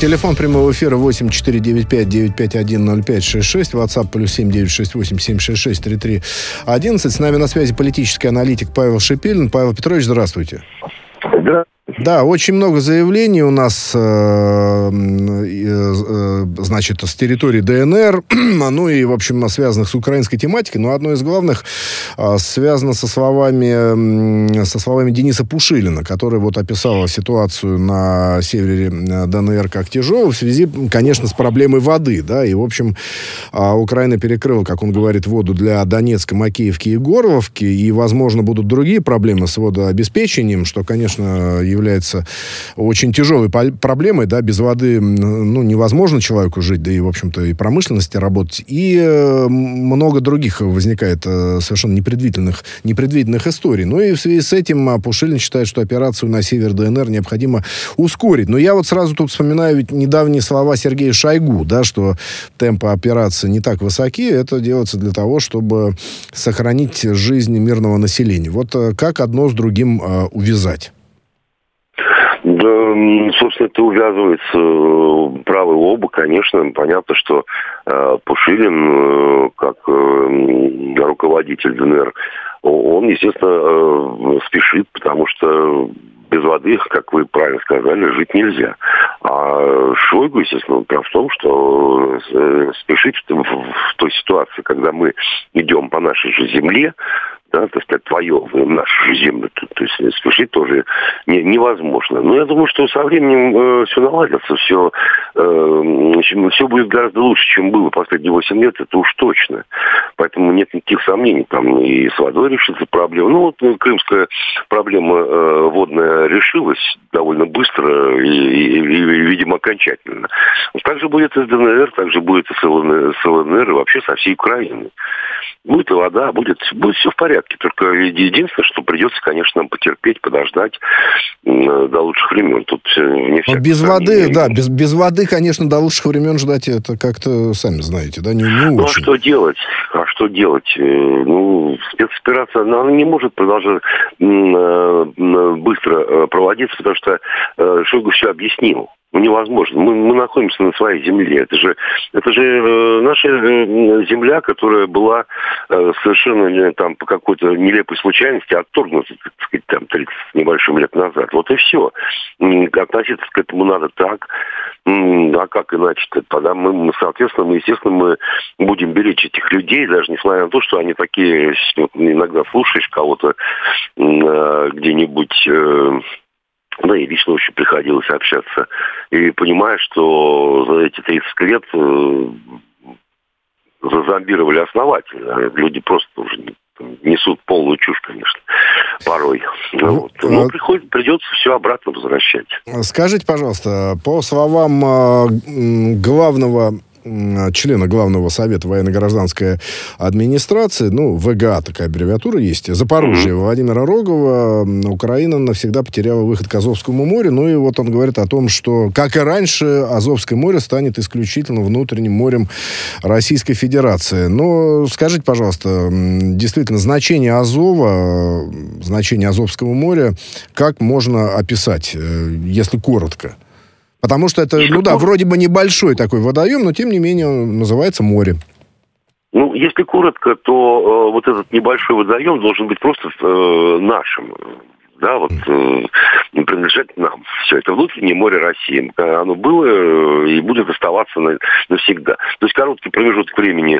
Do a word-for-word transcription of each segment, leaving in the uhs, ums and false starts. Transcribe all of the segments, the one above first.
Телефон прямого эфира восемь четыре девять пять девять пять один ноль пять шесть шесть. WhatsApp плюс семь девять шесть восемь семь шесть шесть три три одиннадцать. С нами на связи политический аналитик Павел Шипилин. Павел Петрович, здравствуйте. Да. Да, очень много заявлений у нас, э, э, значит, с территории ДНР, ну и, в общем, связанных с украинской тематикой, но одно из главных э, связано со словами, со словами Дениса Пушилина, который вот описал ситуацию на севере ДНР как тяжелую в связи, конечно, с проблемой воды, да, и, в общем, э, Украина перекрыла, как он говорит, воду для Донецка, Макеевки и Горловки, и, возможно, будут другие проблемы с водообеспечением, что, конечно, является является очень тяжелой проблемой, да, без воды, ну, невозможно человеку жить, да и, в общем-то, и промышленности работать, и э, много других возникает э, совершенно непредвиденных, непредвиденных историй. Ну, и в связи с этим Пушилин считает, что операцию на север ДНР необходимо ускорить. Но я вот сразу тут вспоминаю ведь недавние слова Сергея Шойгу, да, что темпы операции не так высоки, это делается для того, чтобы сохранить жизнь мирного населения. Вот э, как одно с другим э, увязать? Да, собственно, это увязывается правы оба, конечно. Понятно, что э, Пушилин, э, как э, руководитель ДНР, он, естественно, э, спешит, потому что без воды, как вы правильно сказали, жить нельзя. А Шойгу, естественно, прав в том, что э, спешить в, в, в той ситуации, когда мы идем по нашей же земле, да, так сказать, отвоевываем нашу же землю, то, то есть спешить тоже не, невозможно. Но я думаю, что со временем э, все наладится, все, э, все будет гораздо лучше, чем было последние восемь лет, это уж точно. Поэтому нет никаких сомнений, там и с водой решится проблема. Ну вот ну, крымская проблема э, водная решилась довольно быстро и, и, и, и видимо, окончательно. Так же будет и с ДНР, так же будет и с ЛНР, с ЛНР и вообще со всей Украиной. Будет и вода, будет, будет все в порядке. Только единственное, что придется, конечно, нам потерпеть, подождать э, до лучших времен. Тут э, не всякое без сомнение. воды, да, без, без воды, конечно, до лучших времен ждать это как-то, сами знаете, да, не, не очень. Ну, а что делать? А что делать? Э, ну, спецоперация, она не может продолжать э, быстро проводиться, потому что э, Шойгу все объяснил. Ну, невозможно. Мы, мы находимся на своей земле. Это же, это же э, наша э, земля, которая была э, совершенно э, там по какой-то нелепой случайности отторгнута, так сказать, там тридцать небольшим лет назад. Вот и все. Относиться к этому надо так. А как иначе-то? Тогда мы, мы, соответственно, мы, естественно, мы будем беречь этих людей, даже несмотря на то, что они такие, вот, иногда слушаешь кого-то э, где-нибудь... Э, Да, и лично очень приходилось общаться. И понимаешь, что за эти тридцать лет э, зазомбировали основательно. Люди просто уже несут полную чушь, конечно, порой. Вот. Но приходит, придется все обратно возвращать. Скажите, пожалуйста, по словам э, главного... члена Главного совета военно-гражданской администрации, ну, ВГА такая аббревиатура есть, Запорожье, mm-hmm. Владимира Рогова, Украина навсегда потеряла выход к Азовскому морю. Ну, и вот он говорит о том, что, как и раньше, Азовское море станет исключительно внутренним морем Российской Федерации. Но скажите, пожалуйста, действительно, значение Азова, значение Азовского моря, как можно описать, если коротко? Потому что это, ну да, вроде бы небольшой такой водоем, но тем не менее он называется море. Ну, если коротко, то э, вот этот небольшой водоем должен быть просто э, нашим. Да, вот э, принадлежать нам. Все, это внутреннее море России. Оно было э, и будет оставаться на, навсегда. То есть короткий промежуток времени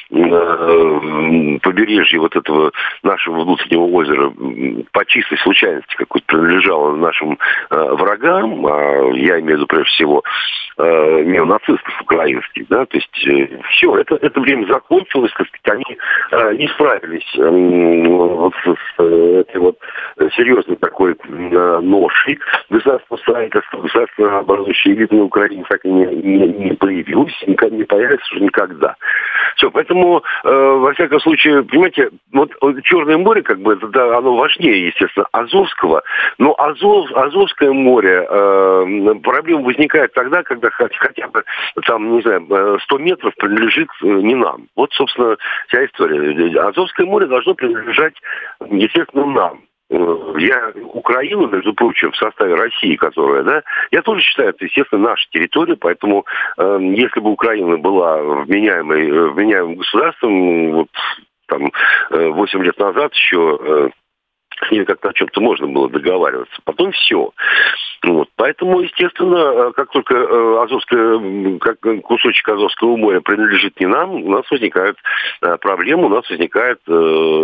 э, побережья вот этого нашего внутреннего озера по чистой случайности какой-то принадлежало нашим э, врагам, а я имею в виду прежде всего э, неонацистов украинских, да, то есть э, все, это, это время закончилось, так сказать, они э, не справились э, вот с э, этой вот серьезной такой э, ношей государственного строительства, государственного образующей элиты на Украине так и не, не, не появилось, никогда не появится уже никогда. Все, поэтому, э, во всяком случае, понимаете, вот Черное море, как бы, да, оно важнее, естественно, Азовского, но Азов, Азовское море, э, проблема возникает тогда, когда хотя бы, там, не знаю, сто метров принадлежит не нам. Вот, собственно, вся история. Азовское море должно принадлежать, естественно, нам. Я Украину, между прочим, в составе России, которая, да, я тоже считаю, это, естественно, наша территория, поэтому э, если бы Украина была вменяемой, вменяемым государством, вот там восемь лет назад еще э, с ними как-то о чем-то можно было договариваться. Потом все. Вот. Поэтому, естественно, как только Азовское, как кусочек Азовского моря принадлежит не нам, у нас возникают проблемы, у нас возникает э,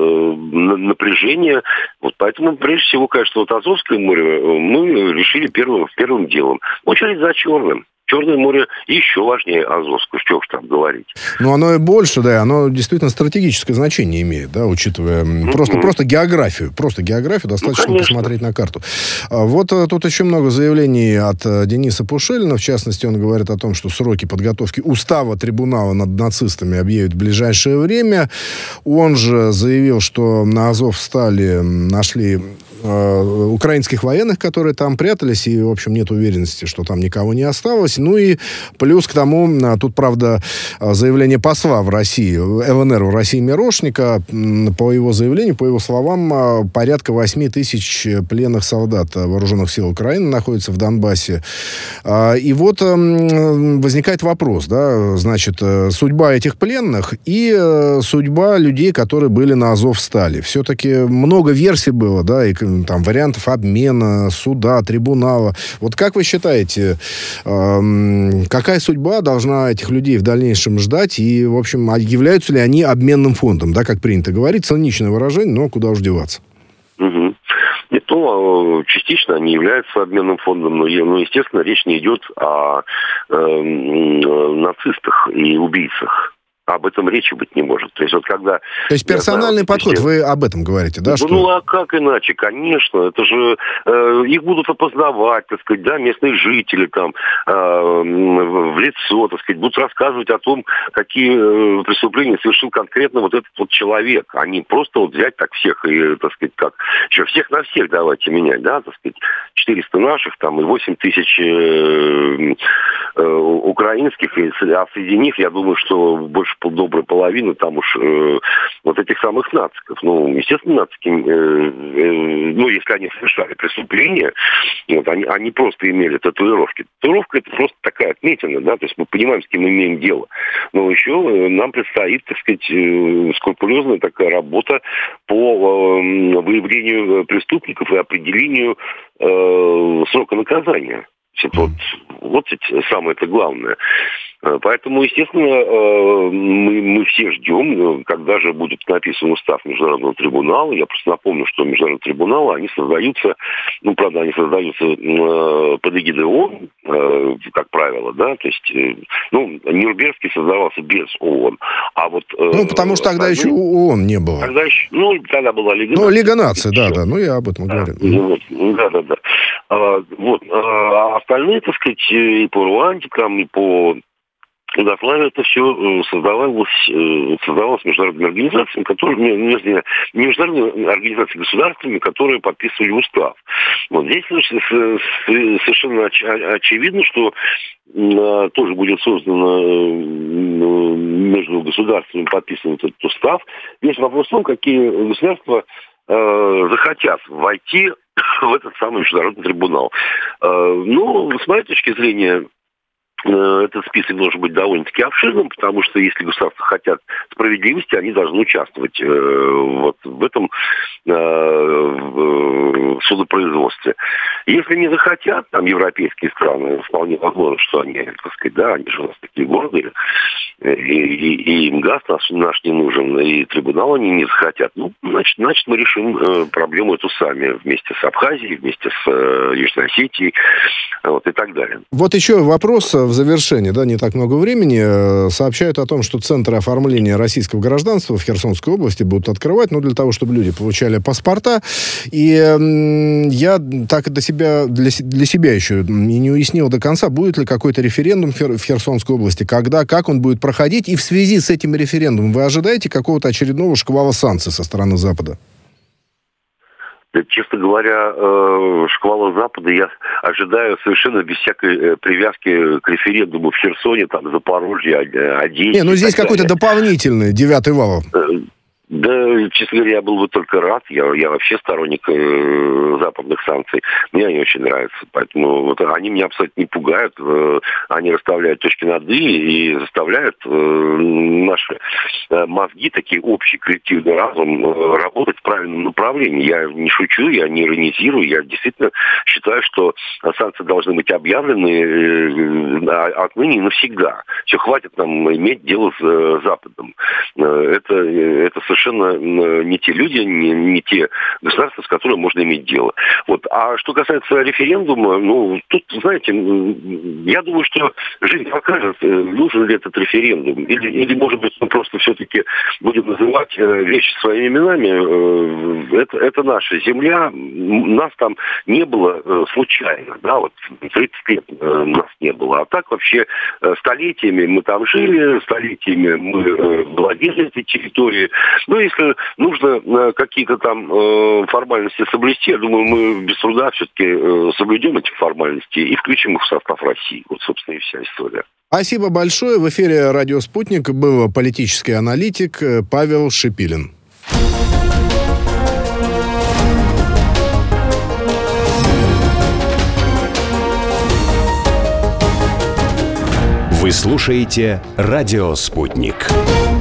напряжение. Вот поэтому, прежде всего, конечно, вот Азовское море мы решили первым, первым делом. Очередь за Черным. Черное море еще важнее Азовского, что уж там говорить. Ну, оно и больше, да, оно действительно стратегическое значение имеет, да, учитывая mm-hmm. просто, просто географию. Просто географию достаточно ну, посмотреть на карту. Вот тут еще много заявлений от Дениса Пушилина. В частности, он говорит о том, что сроки подготовки устава трибунала над нацистами объявят в ближайшее время. Он же заявил, что на Азовстали нашли украинских военных, которые там прятались, и, в общем, нет уверенности, что там никого не осталось. Ну и плюс к тому, тут, правда, заявление посла в России, ЛНР в России Мирошника, по его заявлению, по его словам, порядка восемь тысяч пленных солдат вооруженных сил Украины находятся в Донбассе. И вот возникает вопрос, да, значит, судьба этих пленных и судьба людей, которые были на Азовстали. Все-таки много версий было, да, и там вариантов обмена, суда, трибунала. Вот как вы считаете, э, какая судьба должна этих людей в дальнейшем ждать? И, в общем, являются ли они обменным фондом? Да, как принято говорить, циничное выражение, но куда уж деваться? Угу. Нет, ну, частично они являются обменным фондом, но, ну, естественно, речь не идет о э, нацистах и убийцах. Об этом речи быть не может. То есть, вот когда... То есть, персональный знаю, подход, все... вы об этом говорите, да? Ну, что... ну, а как иначе? Конечно. Это же... Э, их будут опознавать, так сказать, да, местные жители там э, в лицо, так сказать, будут рассказывать о том, какие э, преступления совершил конкретно вот этот вот человек. А не просто вот взять так всех и, так сказать, как... Еще всех на всех давайте менять, да, так сказать, четыреста наших там и восемь тысяч э, э, украинских, а среди них, я думаю, что больше доброй половины там уж э, вот этих самых нациков. Ну, естественно, нацики, э, э, ну, если они совершали преступления, вот, они, они просто имели татуировки. Татуировка — это просто такая отметина, да, то есть мы понимаем, с кем мы имеем дело. Но еще э, нам предстоит, так сказать, э, скрупулезная такая работа по э, выявлению преступников и определению э, срока наказания. Вот, вот самое-то главное. Поэтому, естественно, мы, мы все ждем, когда же будет написан устав Международного трибунала. Я просто напомню, что Международные трибуналы, они создаются, ну, правда, они создаются под эгидой ООН, как правило, да, то есть, ну, Нюрнбергский создавался без ООН, а вот... Ну, потому что тогда еще ООН не было. Тогда еще, ну, тогда была Лига Наций. Ну, Лига Наций, да, да, ну, я об этом да, говорю. Да, да, да. А, вот, а остальные, так сказать, и по Руандикам, и по Югославии это все создавалось, создавалось международными организациями, которые, не, не международными организациями государствами, которые подписывали устав. Вот здесь совершенно очевидно, что тоже будет создано между государствами подписан этот устав. Весь вопрос в том, какие государства захотят войти в этот самый международный трибунал. Ну, с моей точки зрения, этот список должен быть довольно-таки обширным, потому что если государства хотят справедливости, они должны участвовать э, вот в этом э, в судопроизводстве. Если не захотят, там европейские страны, вполне возможно, что они, так сказать, да, они же у нас такие гордые, и, и, и им газ наш, наш не нужен, и трибунал они не захотят. Ну, значит, значит мы решим э, проблему эту сами вместе с Абхазией, вместе с э, Южной Осетией, вот, и так далее. Вот еще вопрос в завершении, да, не так много времени. Сообщают о том, что центры оформления российского гражданства в Херсонской области будут открывать, ну, для того, чтобы люди получали паспорта. И м, я так для себя, для, для себя еще не уяснил до конца, будет ли какой-то референдум в Херсонской области, когда, как он будет проходить. И в связи с этим референдумом вы ожидаете какого-то очередного шквала санкций со стороны Запада? Честно говоря, шквала Запада я ожидаю совершенно без всякой привязки к референдуму в Херсоне, там, Запорожье, Одессе. Не, ну здесь какой-то дополнительный девятый вал. Да, честно говоря, я был бы только рад. Я, я вообще сторонник э, западных санкций. Мне они очень нравятся. Поэтому вот, они меня абсолютно не пугают. Э, они расставляют точки над «и» и заставляют э, наши э, мозги, такие общий коллективный разум, э, работать в правильном направлении. Я не шучу, я не иронизирую. Я действительно считаю, что санкции должны быть объявлены э, отныне и навсегда. Все, хватит нам иметь дело с э, Западом. Э, это, это совершенно не те люди, не, не те государства, с которыми можно иметь дело. Вот. А что касается референдума, ну, тут, знаете, я думаю, что жизнь покажет, нужен ли этот референдум. Или, или может быть, мы просто все-таки будем называть вещи своими именами. Это, это наша земля. Нас там не было случайно. Да, вот тридцать лет нас не было. А так вообще столетиями мы там жили, столетиями мы владели этой территорией. Ну, если нужно какие-то там э, формальности соблюсти, я думаю, мы без труда все-таки э, соблюдем эти формальности и включим их в состав России. Вот, собственно, и вся история. Спасибо большое. В эфире «Радио Спутник» был политический аналитик Павел Шипилин. Вы слушаете «Радио Спутник».